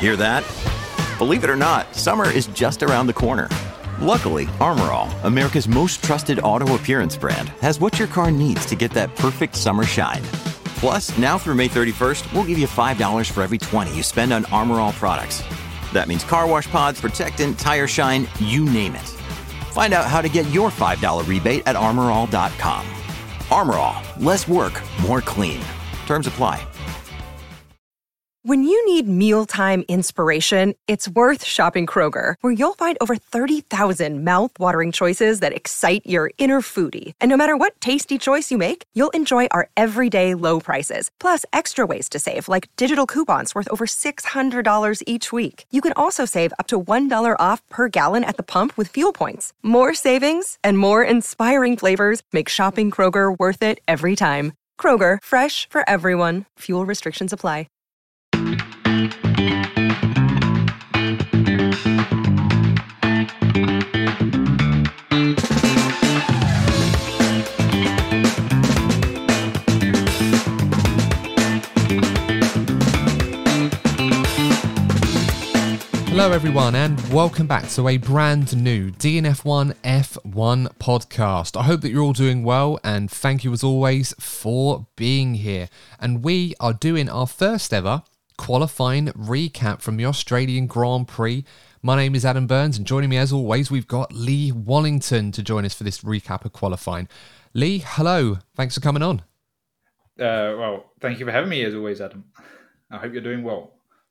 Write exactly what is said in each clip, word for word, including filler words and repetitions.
Hear that? Believe it or not, summer is just around the corner. Luckily, Armor All, America's most trusted auto appearance brand, has what your car needs to get that perfect summer shine. Plus, now through May thirty-first, we'll give you five dollars for every twenty you spend on Armor All products. That means car wash pods, protectant, tire shine, you name it. Find out how to get your five dollars rebate at armor all dot com. Armor All, less work, more clean. Terms apply. When you need mealtime inspiration, it's worth shopping Kroger, where you'll find over thirty thousand mouth-watering choices that excite your inner foodie. And no matter what tasty choice you make, you'll enjoy our everyday low prices, plus extra ways to save, like digital coupons worth over six hundred dollars each week. You can also save up to one dollar off per gallon at the pump with fuel points. More savings and more inspiring flavors make shopping Kroger worth it every time. Kroger, fresh for everyone. Fuel restrictions apply. Hello everyone and welcome back to a brand new D N F one F one podcast. I hope that you're all doing well and thank you as always for being here. And we are doing our first ever qualifying recap from the Australian Grand Prix. My name is Adam Burns and joining me as always we've got Lee Wallington to join us for this recap of qualifying. Lee, hello. Thanks for coming on. Uh, well, thank you for having me as always, Adam. I hope you're doing well.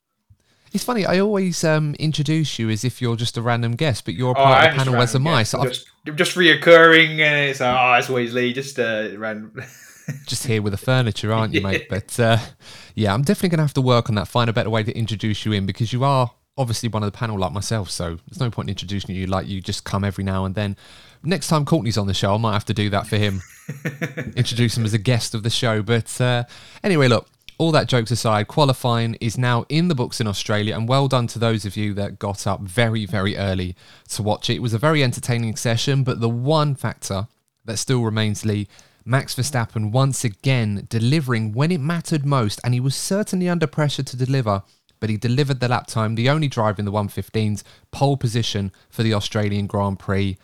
It's funny, I always um, introduce you as if you're just a random guest, but you're a Oh, part I'm of the panel as am I. So I'm just, I'm just reoccurring, and it's, uh, oh, it's always Lee, just uh, random. Just here with the furniture, aren't you, Yeah. mate? But uh, yeah, I'm definitely going to have to work on that, find a better way to introduce you in, because you are obviously one of the panel like myself, so there's no point in introducing you like you just come every now and then. Next time Courtney's on the show, I might have to do that for him. Introduce him as a guest of the show. But uh, anyway, look. All that jokes aside, qualifying is now in the books in Australia, and well done to those of you that got up very, very early to watch it. It was a very entertaining session, but the one factor that still remains, Lee, Max Verstappen once again delivering when it mattered most, and he was certainly under pressure to deliver, but he delivered the lap time, the only driver in the one fifteens, pole position for the Australian Grand Prix.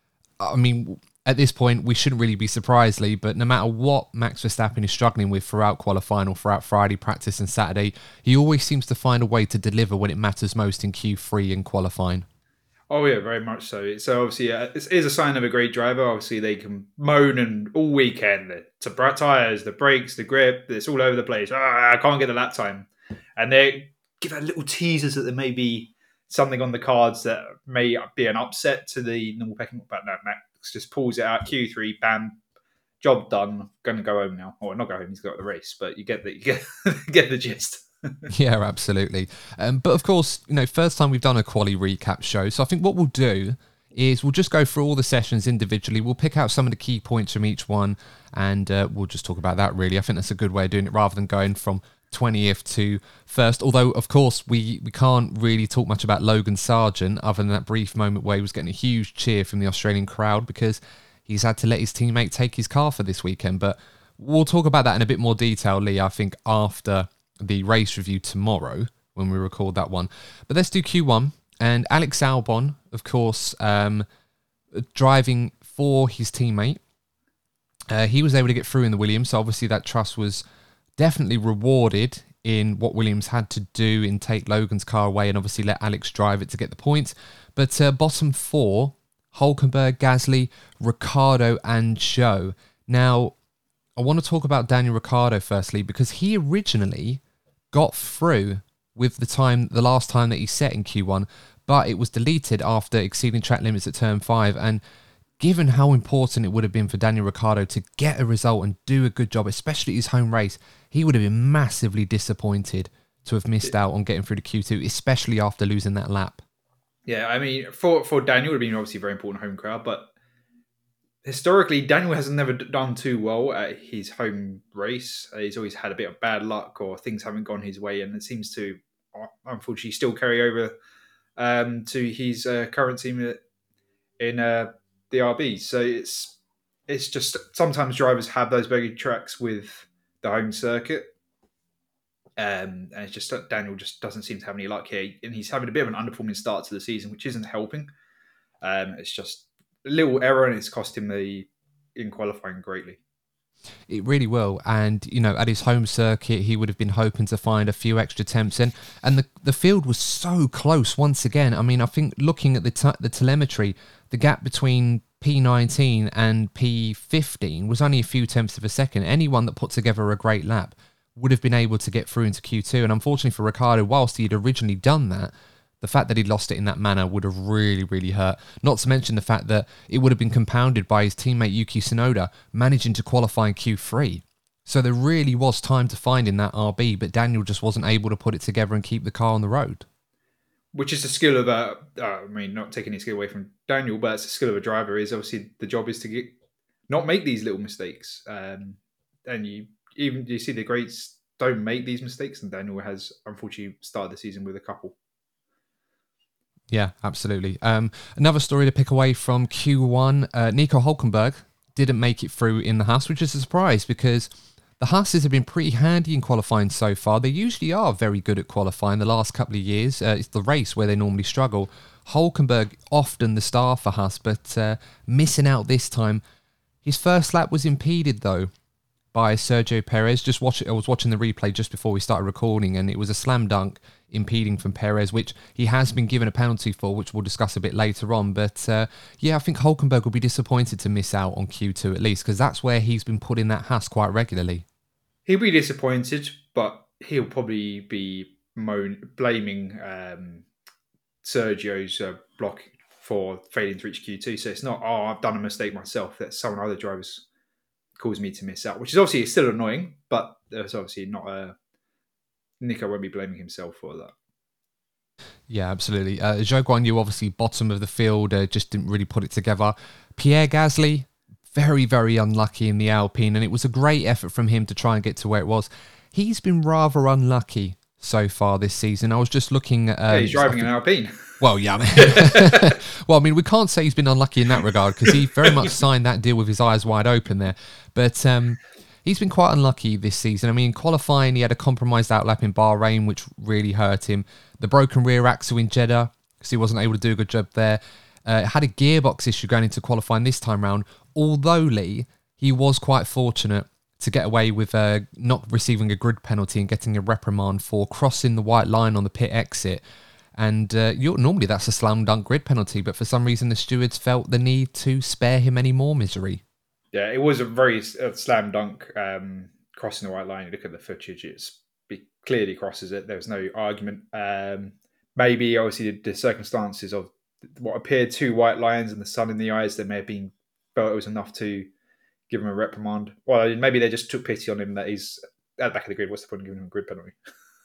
I mean, at this point, we shouldn't really be surprised, Lee, but no matter what Max Verstappen is struggling with throughout qualifying or throughout Friday practice and Saturday, he always seems to find a way to deliver when it matters most in Q three and qualifying. Oh yeah, very much so. So obviously, uh, it is a sign of a great driver. Obviously, they can moan and all weekend the bright tires, the brakes, the grip, it's all over the place. Ah, I can't get the lap time, and they give out little teasers that there may be something on the cards that may be an upset to the normal pecking. But no, Max just pulls it out. Q three, bam, job done. Going to go home now, or not go home. He's got the race, but you get the you get get the gist. Yeah, absolutely. Um, but of course, you know, first time we've done a quali recap show. So I think what we'll do is we'll just go through all the sessions individually. We'll pick out some of the key points from each one, and uh, we'll just talk about that, really. I think that's a good way of doing it, rather than going from twentieth to first. Although, of course, we, we can't really talk much about Logan Sargent, other than that brief moment where he was getting a huge cheer from the Australian crowd because he's had to let his teammate take his car for this weekend. But we'll talk about that in a bit more detail, Lee, I think, after the race review tomorrow when we record that one. But let's do Q one. And Alex Albon, of course, um, driving for his teammate. Uh, he was able to get through in the Williams, so obviously that trust was definitely rewarded in what Williams had to do in take Logan's car away and obviously let Alex drive it to get the points. But uh, bottom four, Hulkenberg, Gasly, Ricciardo and Zhou. Now, I want to talk about Daniel Ricciardo firstly, because he originally got through with the time, the last time that he set in Q one, but it was deleted after exceeding track limits at turn five. And given how important it would have been for Daniel Ricciardo to get a result and do a good job, especially his home race, he would have been massively disappointed to have missed out on getting through to Q two, especially after losing that lap. Yeah, I mean, for, for Daniel, it would have been obviously a very important home crowd, but historically, Daniel has never done too well at his home race. Uh, he's always had a bit of bad luck or things haven't gone his way, and it seems to, uh, unfortunately, still carry over um, to his uh, current team in uh, the R B. So it's it's just sometimes drivers have those bogey tracks with the home circuit. Um, and it's just that Daniel just doesn't seem to have any luck here, and he's having a bit of an underperforming start to the season, which isn't helping. Um, it's just a little error, and it's cost him the in qualifying greatly. It really will. And, you know, at his home circuit, he would have been hoping to find a few extra attempts in. And the the field was so close once again. I mean, I think looking at the t- the telemetry, the gap between P nineteen and P fifteen was only a few tenths of a second. Anyone that put together a great lap would have been able to get through into Q two. And unfortunately for Ricciardo, whilst he'd originally done that, the fact that he lost it in that manner would have really, really hurt. Not to mention the fact that it would have been compounded by his teammate Yuki Tsunoda managing to qualify in Q three. So there really was time to find in that R B, but Daniel just wasn't able to put it together and keep the car on the road. Which is the skill of a, uh, I mean, not taking any skill away from Daniel, but it's the skill of a driver. Is obviously the job is to get, not make these little mistakes. Um, and you even you see the greats don't make these mistakes, and Daniel has unfortunately started the season with a couple. Yeah, absolutely. Um, another story to pick away from Q one, uh, Nico Hülkenberg didn't make it through in the Haas, which is a surprise because the Haases have been pretty handy in qualifying so far. They usually are very good at qualifying the last couple of years. Uh, it's the race where they normally struggle. Hülkenberg often the star for Haas, but uh, missing out this time. His first lap was impeded though by Sergio Perez. Just watch it. I was watching the replay just before we started recording, and it was a slam dunk impeding from Perez, which he has been given a penalty for, which we'll discuss a bit later on. But uh, yeah, I think Hülkenberg will be disappointed to miss out on Q two at least, because that's where he's been put in that Haas quite regularly. He'll be disappointed, but he'll probably be moan, blaming um, Sergio's uh, block for failing to reach Q two. So it's not, oh, I've done a mistake myself. That's someone other drivers caused me to miss out, which is obviously still annoying, but there's obviously not a... Nico won't be blaming himself for that. Yeah, absolutely. Uh, Zhou Guanyu, obviously bottom of the field, uh, just didn't really put it together. Pierre Gasly, very, very unlucky in the Alpine, and it was a great effort from him to try and get to where it was. He's been rather unlucky so far this season. I was just looking at... Um, yeah, he's driving an Alpine. Well, yeah. I mean, well, I mean, we can't say he's been unlucky in that regard because he very much signed that deal with his eyes wide open there. But... Um, He's been quite unlucky this season. I mean, qualifying, he had a compromised outlap in Bahrain, which really hurt him. The broken rear axle in Jeddah, because he wasn't able to do a good job there. Uh, had a gearbox issue going into qualifying this time round. Although, Lee, he was quite fortunate to get away with uh, not receiving a grid penalty and getting a reprimand for crossing the white line on the pit exit. And uh, you're, normally that's a slam dunk grid penalty, but for some reason the stewards felt the need to spare him any more misery. Yeah, it was a very uh, slam dunk um, crossing the white line. You look at the footage; it's it clearly crosses it. There was no argument. Um, maybe obviously the, the circumstances of what appeared two white lines and the sun in the eyes, there may have been felt it was enough to give him a reprimand. Well, maybe they just took pity on him that he's at the back of the grid. What's the point of giving him a grid penalty?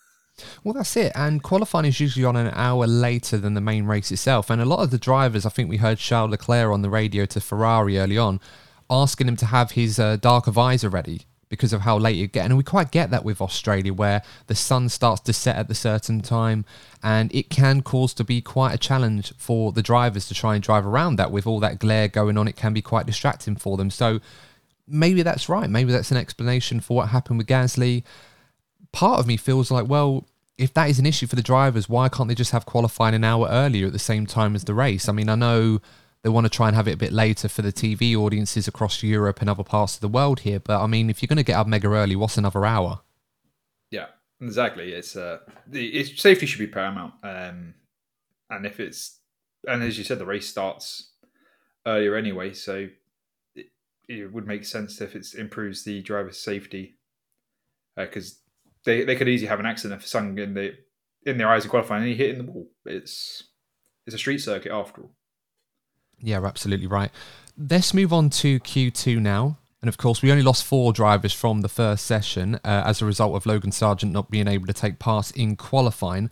Well, that's it. And qualifying is usually on an hour later than the main race itself. And a lot of the drivers, I think we heard Charles Leclerc on the radio to Ferrari early on, asking him to have his uh, darker visor ready because of how late you get. And we quite get that with Australia, where the sun starts to set at a certain time, and it can cause to be quite a challenge for the drivers to try and drive around that. With all that glare going on, it can be quite distracting for them. So maybe that's right. Maybe that's an explanation for what happened with Gasly. Part of me feels like, well, if that is an issue for the drivers, why can't they just have qualifying an hour earlier at the same time as the race? I mean, I know they want to try and have it a bit later for the T V audiences across Europe and other parts of the world here. But I mean, if you're going to get up mega early, what's another hour? Yeah, exactly. It's uh, it's safety should be paramount. Um, and if it's, and as you said, the race starts earlier anyway, so it, it would make sense if it improves the driver's safety, because uh, they they could easily have an accident if someone in the in their eyes of qualifying and he hitting the wall. It's it's a street circuit after all. Yeah, absolutely right. Let's move on to Q two now. And of course, we only lost four drivers from the first session uh, as a result of Logan Sargent not being able to take part in qualifying.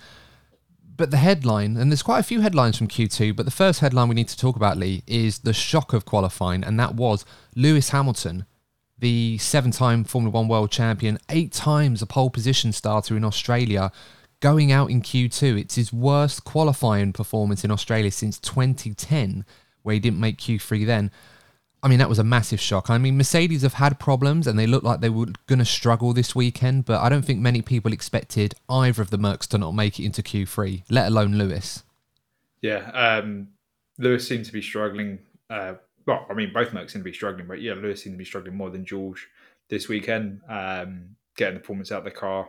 But the headline, and there's quite a few headlines from Q two, but the first headline we need to talk about, Lee, is the shock of qualifying, and that was Lewis Hamilton, the seven-time Formula One world champion, eight times a pole position starter in Australia, going out in Q two. It's his worst qualifying performance in Australia since twenty ten, where he didn't make Q three then. I mean, that was a massive shock. I mean, Mercedes have had problems and they look like they were going to struggle this weekend, but I don't think many people expected either of the Mercs to not make it into Q three, let alone Lewis. Yeah, um, Lewis seemed to be struggling. Uh, well, I mean, both Mercs seem to be struggling, but yeah, Lewis seemed to be struggling more than George this weekend, um, getting the performance out of the car.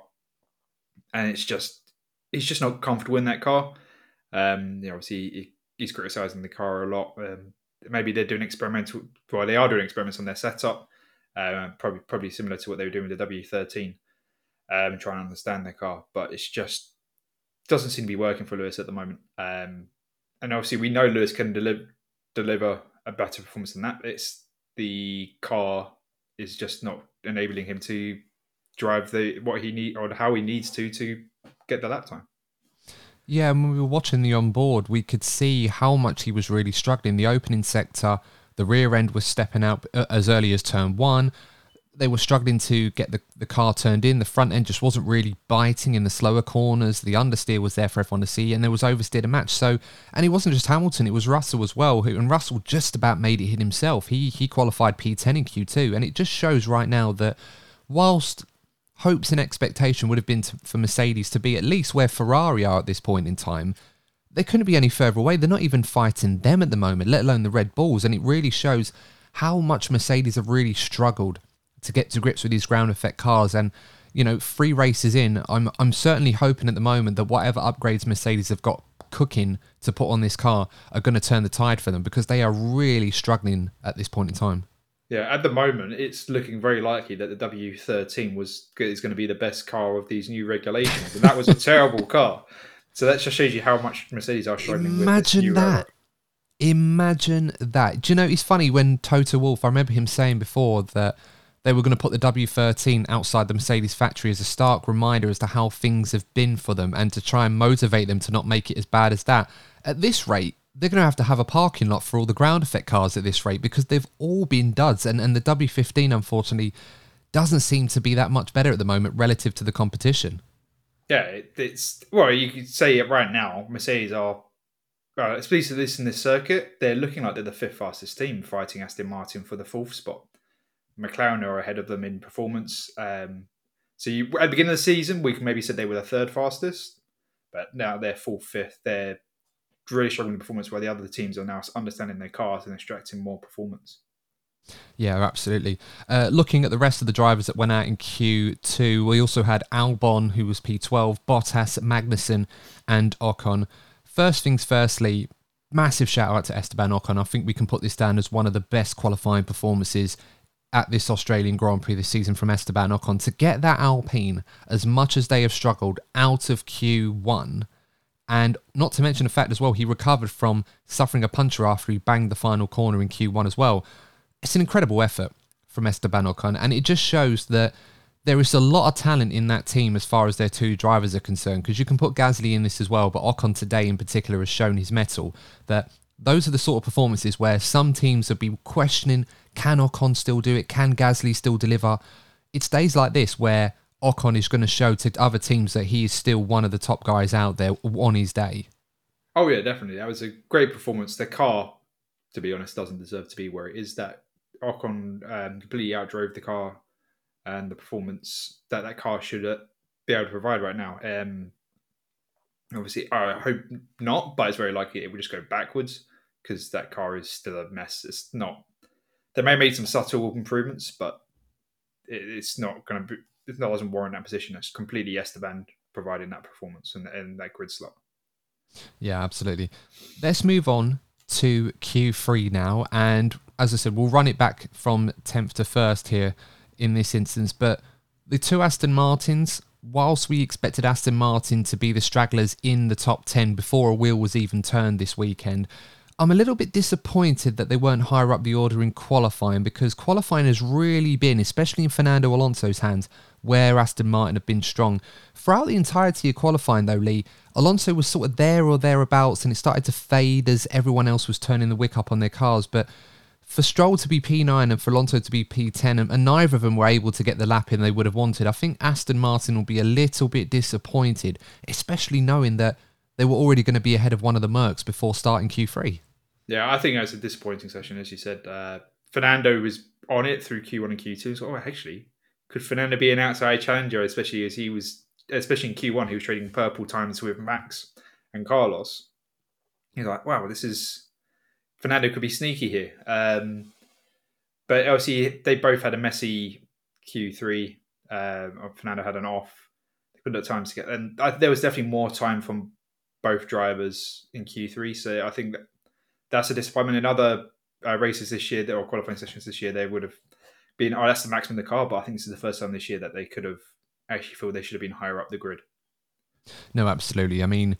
And it's just, he's just not comfortable in that car. Um, you know, obviously, he, he's criticising the car a lot. Um, maybe they're doing experimental, well, they are doing experiments on their setup, uh, probably probably similar to what they were doing with the W thirteen, um, trying to understand their car. But it's just, doesn't seem to be working for Lewis at the moment. Um, and obviously, we know Lewis can deliver deliver a better performance than that. It's the car is just not enabling him to drive the what he need or how he needs to to get the lap time. Yeah, when we were watching the onboard, we could see how much he was really struggling. The opening sector, the rear end was stepping out as early as turn one. They were struggling to get the, the car turned in. The front end just wasn't really biting in the slower corners. The understeer was there for everyone to see, and there was oversteer to match. So, and it wasn't just Hamilton, it was Russell as well, who, and Russell just about made it hit himself. He he qualified P ten in Q two, and it just shows right now that whilst hopes and expectation would have been to, for Mercedes to be at least where Ferrari are at this point in time, they couldn't be any further away. They're not even fighting them at the moment, let alone the Red Bulls, and it really shows how much Mercedes have really struggled to get to grips with these ground effect cars. And, you know, three races in, I'm I'm certainly hoping at the moment that whatever upgrades Mercedes have got cooking to put on this car are going to turn the tide for them, because they are really struggling at this point in time. Yeah, at the moment, it's looking very likely that the W thirteen was is going to be the best car of these new regulations, and that was a terrible car. So that just shows you how much Mercedes are struggling Imagine with this new that. era. Imagine that. Do you know, it's funny when Toto Wolff, I remember him saying before that they were going to put the W thirteen outside the Mercedes factory as a stark reminder as to how things have been for them and to try and motivate them to not make it as bad as that. At this rate, they're going to have to have a parking lot for all the ground effect cars at this rate, because they've all been duds. And, and the W fifteen, unfortunately, doesn't seem to be that much better at the moment relative to the competition. Yeah, it, it's, well, you could say it right now, Mercedes are, uh, especially this in this circuit, they're looking like they're the fifth fastest team, fighting Aston Martin for the fourth spot. McLaren are ahead of them in performance. Um, so you, at the beginning of the season, we maybe said they were the third fastest, but now they're fourth, fifth. They're really struggling with performance, while the other teams are now understanding their cars and extracting more performance. Yeah, absolutely. Uh, looking at the rest of the drivers that went out in Q two, we also had Albon, who was P twelve, Bottas, Magnussen, and Ocon. First things firstly, massive shout out to Esteban Ocon. I think we can put this down as one of the best qualifying performances at this Australian Grand Prix this season from Esteban Ocon. To get that Alpine, as much as they have struggled, out of Q one, and not to mention the fact as well, he recovered from suffering a puncture after he banged the final corner in Q one as well. It's an incredible effort from Esteban Ocon, and it just shows that there is a lot of talent in that team as far as their two drivers are concerned, because you can put Gasly in this as well, but Ocon today in particular has shown his mettle, that those are the sort of performances where some teams have been questioning, can Ocon still do it? Can Gasly still deliver? It's days like this where Ocon is going to show to other teams that he is still one of the top guys out there on his day. Oh yeah, definitely. That was a great performance. The car, to be honest, doesn't deserve to be where it is. That Ocon um, completely outdrove the car and the performance that that car should be able to provide right now. Um, obviously, I hope not, but it's very likely it will just go backwards, because that car is still a mess. It's not. They may have made some subtle improvements, but it, it's not going to be. It doesn't warrant that position. It's completely Esteban providing that performance and, and that grid slot. Yeah, absolutely. Let's move on to Q three now. And as I said, we'll run it back from tenth to first here in this instance. But the two Aston Martins, whilst we expected Aston Martin to be the stragglers in the top ten before a wheel was even turned this weekend, I'm a little bit disappointed that they weren't higher up the order in qualifying, because qualifying has really been, especially in Fernando Alonso's hands, where Aston Martin have been strong. Throughout the entirety of qualifying though, Lee, Alonso was sort of there or thereabouts, and it started to fade as everyone else was turning the wick up on their cars. But for Stroll to be P nine and for Alonso to be P ten, and, and neither of them were able to get the lap in they would have wanted, I think Aston Martin will be a little bit disappointed, especially knowing that they were already going to be ahead of one of the Mercs before starting Q three. Yeah, I think that was a disappointing session, as you said. Uh, Fernando was on it through Q one and Q two. So, oh, actually, could Fernando be an outside challenger, especially as he was, especially in Q one, he was trading purple times with Max and Carlos. He's like, wow, this is Fernando could be sneaky here. Um, but obviously, they both had a messy Q three. Um, Fernando had an off. They couldn't have time to get, and I, there was definitely more time from both drivers in Q three. So I think that that's a disappointment. In other uh, races this year, or qualifying sessions this year, they would have been, oh, that's the maximum in the car. But I think this is the first time this year that they could have actually feel they should have been higher up the grid. No, absolutely. I mean,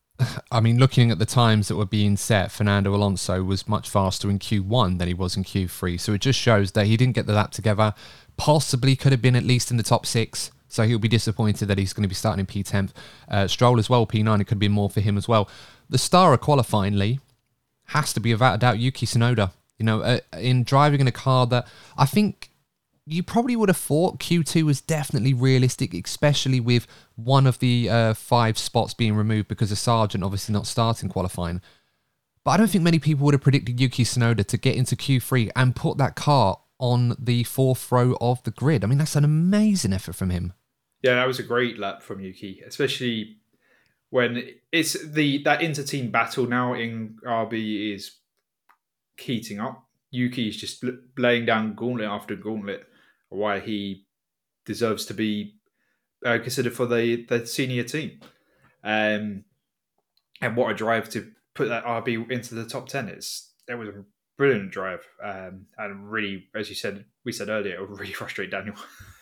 I mean, looking at the times that were being set, Fernando Alonso was much faster in Q one than he was in Q three. So it just shows that he didn't get the lap together. Possibly could have been at least in the top six. So he'll be disappointed that he's going to be starting in P ten. Uh, Stroll as well, P nine. It could be more for him as well. The star of qualifying, Lee, has to be without a doubt Yuki Tsunoda. You know, uh, in driving in a car that I think you probably would have thought Q two was definitely realistic, especially with one of the uh, five spots being removed because of Sargent obviously not starting qualifying. But I don't think many people would have predicted Yuki Tsunoda to get into Q three and put that car on the fourth row of the grid. I mean, that's an amazing effort from him. Yeah, that was a great lap from Yuki, especially when it's the that inter-team battle now in R B is heating up. Yuki is just laying down gauntlet after gauntlet, why he deserves to be uh, considered for the, the senior team. Um, and what a drive to put that R B into the top ten. It's, it was a brilliant drive. Um, and really, as you said, we said earlier, it will really frustrate Daniel.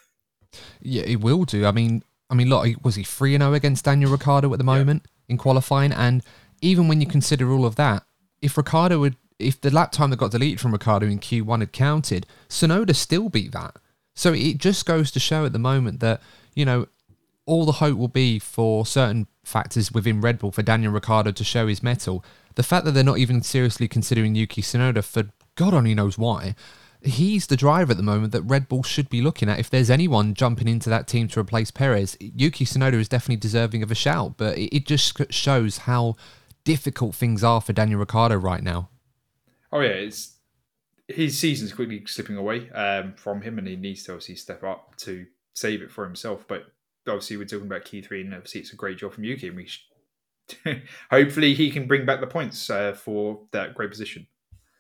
Yeah, it will do. I mean, I mean, look, was he three and oh against Daniel Ricciardo at the moment yeah. in qualifying? And even when you consider all of that, if Ricciardo would, if the lap time that got deleted from Ricciardo in Q one had counted, Tsunoda still beat that. So it just goes to show at the moment that, you know, all the hope will be for certain factors within Red Bull for Daniel Ricciardo to show his mettle. The fact that they're not even seriously considering Yuki Tsunoda for God only knows why, he's the driver at the moment that Red Bull should be looking at. If there's anyone jumping into that team to replace Perez, Yuki Tsunoda is definitely deserving of a shout. But it just shows how difficult things are for Daniel Ricciardo right now. Oh yeah, it's his season's quickly slipping away um, from him, and he needs to obviously step up to save it for himself. But obviously, we're talking about Q three, and obviously, it's a great job from Yuki. And we should, hopefully, he can bring back the points uh, for that great position.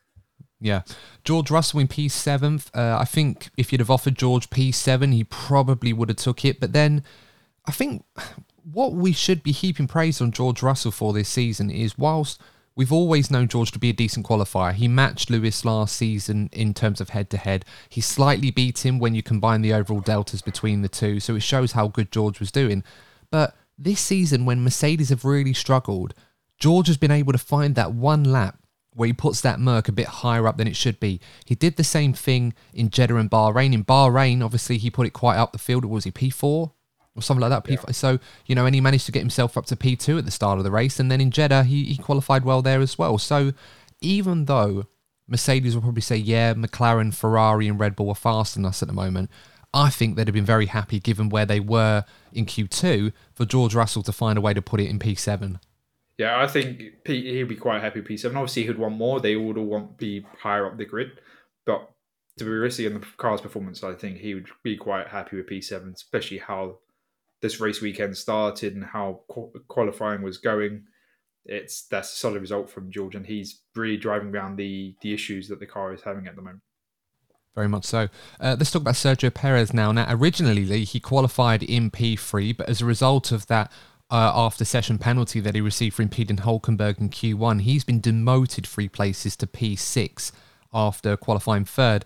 Yeah, George Russell in P seventh. Uh, I think if you'd have offered George P seven, he probably would have took it. But then, I think what we should be heaping praise on George Russell for this season is, whilst we've always known George to be a decent qualifier, he matched Lewis last season in terms of head-to-head. He slightly beat him when you combine the overall deltas between the two, so it shows how good George was doing. But this season, when Mercedes have really struggled, George has been able to find that one lap where he puts that Merc a bit higher up than it should be. He did the same thing in Jeddah and Bahrain. In Bahrain, obviously, he put it quite up the field. Was he P four? Or something like that. P five. Yeah. So, you know, and he managed to get himself up to P two at the start of the race. And then in Jeddah, he, he qualified well there as well. So even though Mercedes will probably say, yeah, McLaren, Ferrari and Red Bull are faster than us at the moment, I think they'd have been very happy, given where they were in Q two, for George Russell to find a way to put it in P seven. Yeah, I think P, he'd be quite happy with P seven. Obviously, he'd want more. They would all want to be higher up the grid. But to be realistic in the car's performance, I think he would be quite happy with P seven, especially how this race weekend started and how qualifying was going. It's that's a solid result from George, and he's really driving down the the issues that the car is having at the moment. Very much so. Uh, let's talk about Sergio Perez now. Now, originally, he qualified in P three, but as a result of that uh, after-session penalty that he received for impeding Hülkenberg in Q one, he's been demoted three places to P six after qualifying third.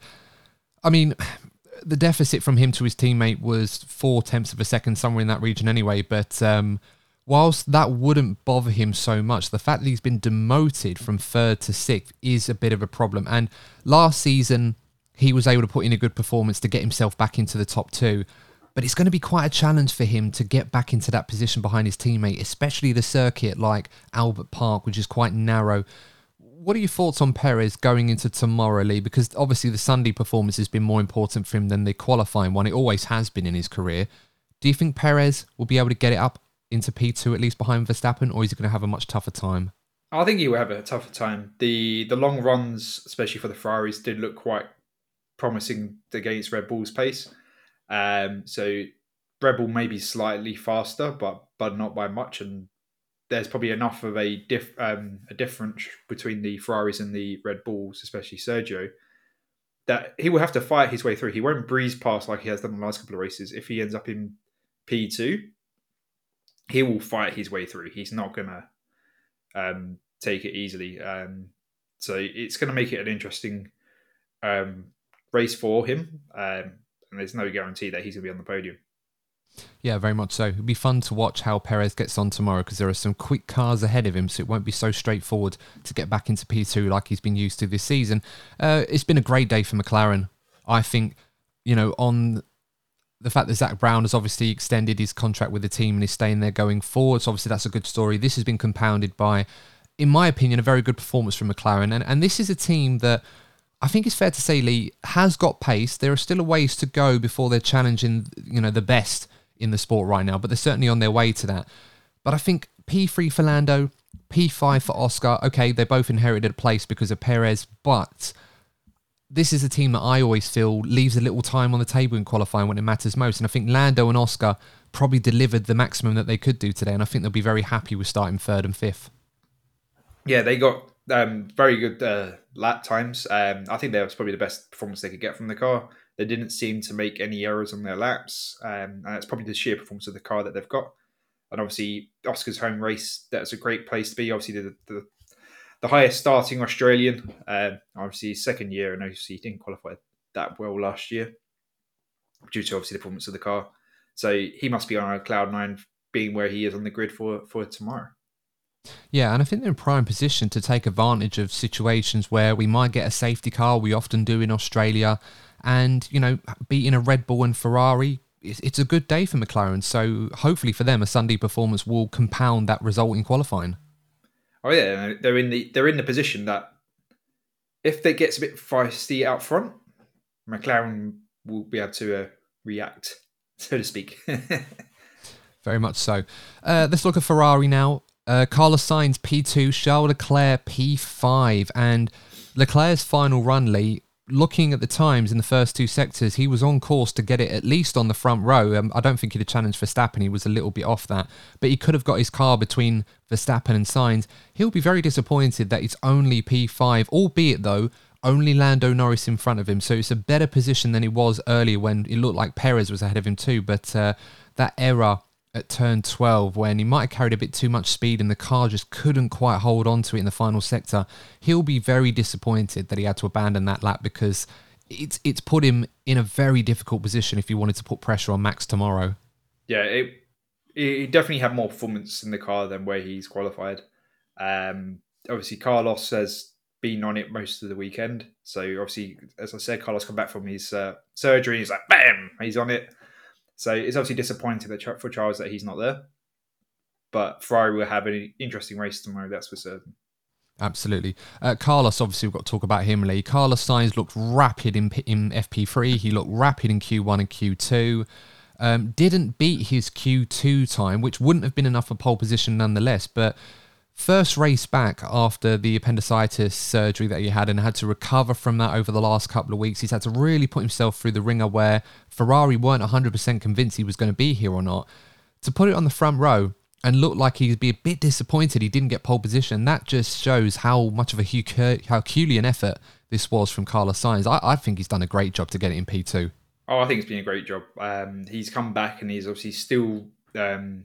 I mean, the deficit from him to his teammate was four tenths of a second, somewhere in that region anyway. But um, whilst that wouldn't bother him so much, the fact that he's been demoted from third to sixth is a bit of a problem. And last season, he was able to put in a good performance to get himself back into the top two. But it's going to be quite a challenge for him to get back into that position behind his teammate, especially the circuit like Albert Park, which is quite narrow. What are your thoughts on Perez going into tomorrow, Lee? Because obviously the Sunday performance has been more important for him than the qualifying one. It always has been in his career. Do you think Perez will be able to get it up into P two, at least behind Verstappen, or is he going to have a much tougher time? I think he will have a tougher time. The the long runs, especially for the Ferraris, did look quite promising against Red Bull's pace. Um, so Red Bull may be slightly faster, but but not by much. And there's probably enough of a diff, um, a difference between the Ferraris and the Red Bulls, especially Sergio, that he will have to fight his way through. He won't breeze past like he has done in the last couple of races. If he ends up in P two, he will fight his way through. He's not going to um, take it easily. Um, so it's going to make it an interesting um, race for him. Um, and there's no guarantee that he's going to be on the podium. Yeah, very much so. It'll be fun to watch how Perez gets on tomorrow because there are some quick cars ahead of him, so it won't be so straightforward to get back into P two like he's been used to this season. Uh, it's been a great day for McLaren. I think, you know, on the fact that Zach Brown has obviously extended his contract with the team and is staying there going forward, so obviously that's a good story. This has been compounded by, in my opinion, a very good performance from McLaren. And, and this is a team that I think it's fair to say, Lee, has got pace. There are still a ways to go before they're challenging, you know, the best in the sport right now, but they're certainly on their way to that. But I think P three for Lando, P five for Oscar, okay, they both inherited a place because of Perez, but this is a team that I always feel leaves a little time on the table in qualifying when it matters most. And I think Lando and Oscar probably delivered the maximum that they could do today, and I think they'll be very happy with starting third and fifth. Yeah, they got um, very good uh, lap times. Um, I think that was probably the best performance they could get from the car. They didn't seem to make any errors on their laps, um, and it's probably the sheer performance of the car that they've got. And obviously, Oscar's home race, that's a great place to be. Obviously, the the, the highest starting Australian, um, obviously his second year, and obviously he didn't qualify that well last year due to obviously the performance of the car. So he must be on a cloud nine, being where he is on the grid for, for tomorrow. Yeah, and I think they're in prime position to take advantage of situations where we might get a safety car. We often do in Australia. And, you know, beating a Red Bull and Ferrari, it's a good day for McLaren. So hopefully for them, a Sunday performance will compound that result in qualifying. Oh yeah, they're in the they're in the position that if they gets a bit feisty out front, McLaren will be able to uh, react, so to speak. Very much so. Uh, let's look at Ferrari now. Uh, Carlos Sainz P two, Charles Leclerc P five, and Leclerc's final run, Lee. Looking at the times in the first two sectors, he was on course to get it at least on the front row. Um, I don't think he'd have challenged Verstappen. He was a little bit off that. But he could have got his car between Verstappen and Sainz. He'll be very disappointed that it's only P five, albeit, though, only Lando Norris in front of him. So it's a better position than it was earlier when it looked like Perez was ahead of him too. But uh, that error at turn twelve, when he might have carried a bit too much speed and the car just couldn't quite hold on to it in the final sector, he'll be very disappointed that he had to abandon that lap because it's it's put him in a very difficult position if he wanted to put pressure on Max tomorrow. Yeah, it, he definitely had more performance in the car than where he's qualified. Um, obviously, Carlos has been on it most of the weekend. So obviously, as I said, Carlos come back from his uh, surgery. He's like, bam, he's on it. So it's obviously disappointing that for Charles that he's not there. But Ferrari will have an interesting race tomorrow, that's for certain. Absolutely. Uh, Carlos, obviously, we've got to talk about him, Lee. Carlos Sainz looked rapid in, in F P three. He looked rapid in Q one and Q two. Um, didn't beat his Q two time, which wouldn't have been enough for pole position nonetheless. But first race back after the appendicitis surgery that he had and had to recover from that over the last couple of weeks. He's had to really put himself through the ringer where Ferrari weren't one hundred percent convinced he was going to be here or not. To put it on the front row and look like he'd be a bit disappointed he didn't get pole position, that just shows how much of a Herculean effort this was from Carlos Sainz. I, I think he's done a great job to get it in P two. Oh, I think it's been a great job. Um, he's come back and he's obviously still... Um,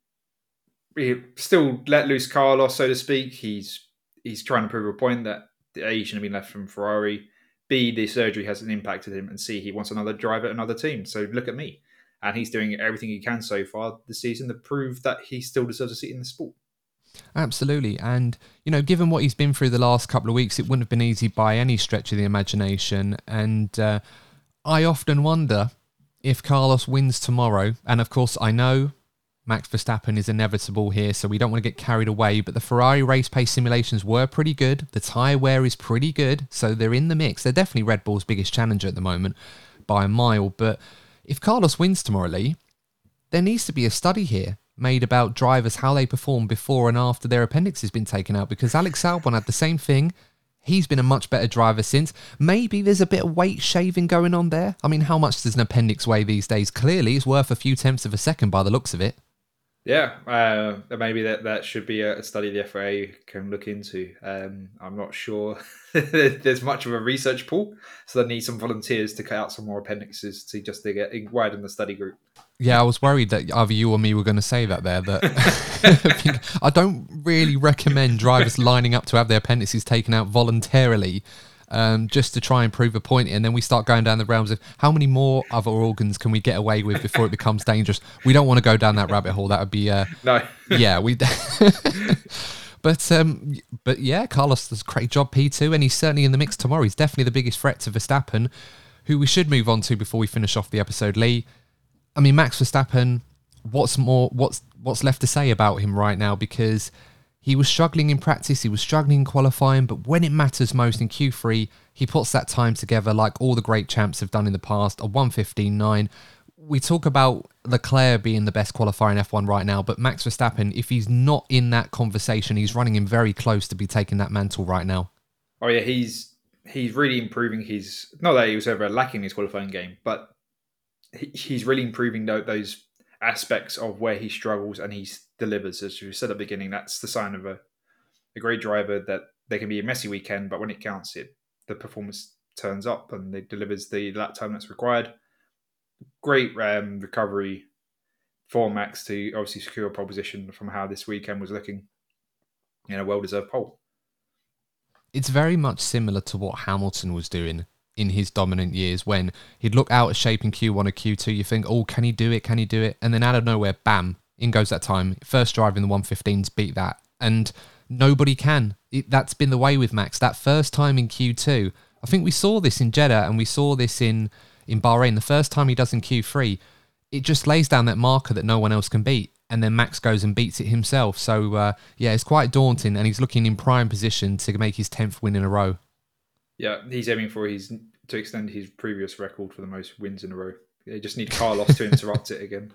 he still let loose Carlos, so to speak. He's he's trying to prove a point that A, he shouldn't have been left from Ferrari. B, the surgery hasn't impacted him. And C, he wants another driver at another team. So look at me. And he's doing everything he can so far this season to prove that he still deserves a seat in the sport. Absolutely. And, you know, given what he's been through the last couple of weeks, it wouldn't have been easy by any stretch of the imagination. And uh, I often wonder if Carlos wins tomorrow. And of course, I know Max Verstappen is inevitable here, so we don't want to get carried away, but the Ferrari race pace simulations were pretty good. The tyre wear is pretty good, so they're in the mix. They're definitely Red Bull's biggest challenger at the moment by a mile, but if Carlos wins tomorrow, Lee, there needs to be a study here. made about drivers, how they perform before and after their appendix has been taken out, because Alex Albon had the same thing. He's been a much better driver since. Maybe there's a bit of weight shaving going on there. I mean, how much does an appendix weigh these days? Clearly, it's worth a few tenths of a second by the looks of it. Yeah, uh, maybe that, that should be a study the F I A can look into. Um, I'm not sure there's much of a research pool, so they need some volunteers to cut out some more appendixes to just to get widen the study group. Yeah, I was worried that either you or me were going to say that there. That I don't really recommend drivers lining up to have their appendices taken out voluntarily, um, just to try and prove a point. And then we start going down the realms of how many more other organs can we get away with before it becomes dangerous. We don't want to go down that rabbit hole. That would be uh, no. Yeah, we. But um, but yeah, Carlos does a great job, P two, and he's certainly in the mix tomorrow. He's definitely the biggest threat to Verstappen, who we should move on to before we finish off the episode. Lee, I mean, Max Verstappen, what's more, what's what's left to say about him right now? Because he was struggling in practice, he was struggling in qualifying, but when it matters most in Q three, he puts that time together like all the great champs have done in the past, a one fifteen nine. We talk about Leclerc being the best qualifier in F one right now, but Max Verstappen, if he's not in that conversation, he's running him very close to be taking that mantle right now. Oh yeah, he's he's really improving his, not that he was ever lacking his qualifying game, but he, he's really improving those aspects of where he struggles and he delivers. As you said at the beginning, that's the sign of a, a great driver, that there can be a messy weekend, but when it counts, it the performance turns up and it delivers the lap time that's required. Great um, recovery for Max to obviously secure a pole position from how this weekend was looking. You know, well-deserved pole. It's very much similar to what Hamilton was doing in his dominant years, when he'd look out of shape in Q one or Q two, you think, oh, can he do it? Can he do it? And then out of nowhere, bam, in goes that time. First drive in the one fifteens, beat that. And nobody can. It, that's been the way with Max. That first time in Q two, I think we saw this in Jeddah and we saw this in, in Bahrain. The first time he does in Q three, it just lays down that marker that no one else can beat. And then Max goes and beats it himself. So, uh, yeah, it's quite daunting, and he's looking in prime position to make his tenth win in a row. Yeah, he's aiming for his to extend his previous record for the most wins in a row. They just need Carlos to interrupt it again.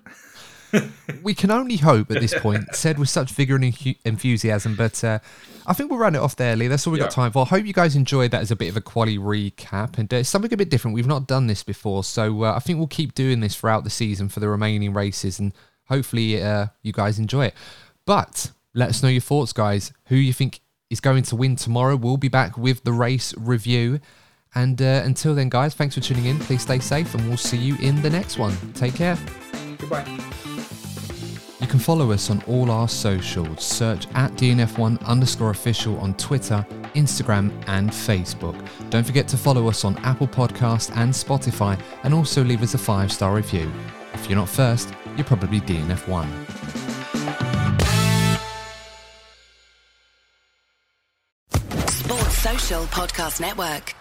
We can only hope at this point, said with such vigour and enthusiasm, but uh, I think we'll run it off there, Lee. That's all we've yeah. got time for. I hope you guys enjoyed that as a bit of a quali recap, and uh, something a bit different. We've not done this before, so uh, I think we'll keep doing this throughout the season for the remaining races, and hopefully uh, you guys enjoy it. But let us know your thoughts, guys. Who you think is going to win tomorrow? We'll be back with the race review. And uh, until then, guys, thanks for tuning in. Please stay safe, and we'll see you in the next one. Take care. Goodbye. You can follow us on all our socials. Search at D N F one underscore official on Twitter, Instagram, and Facebook. Don't forget to follow us on Apple Podcasts and Spotify, and also leave us a five-star review. If you're not first, you're probably D N F one. Sports Social Podcast Network.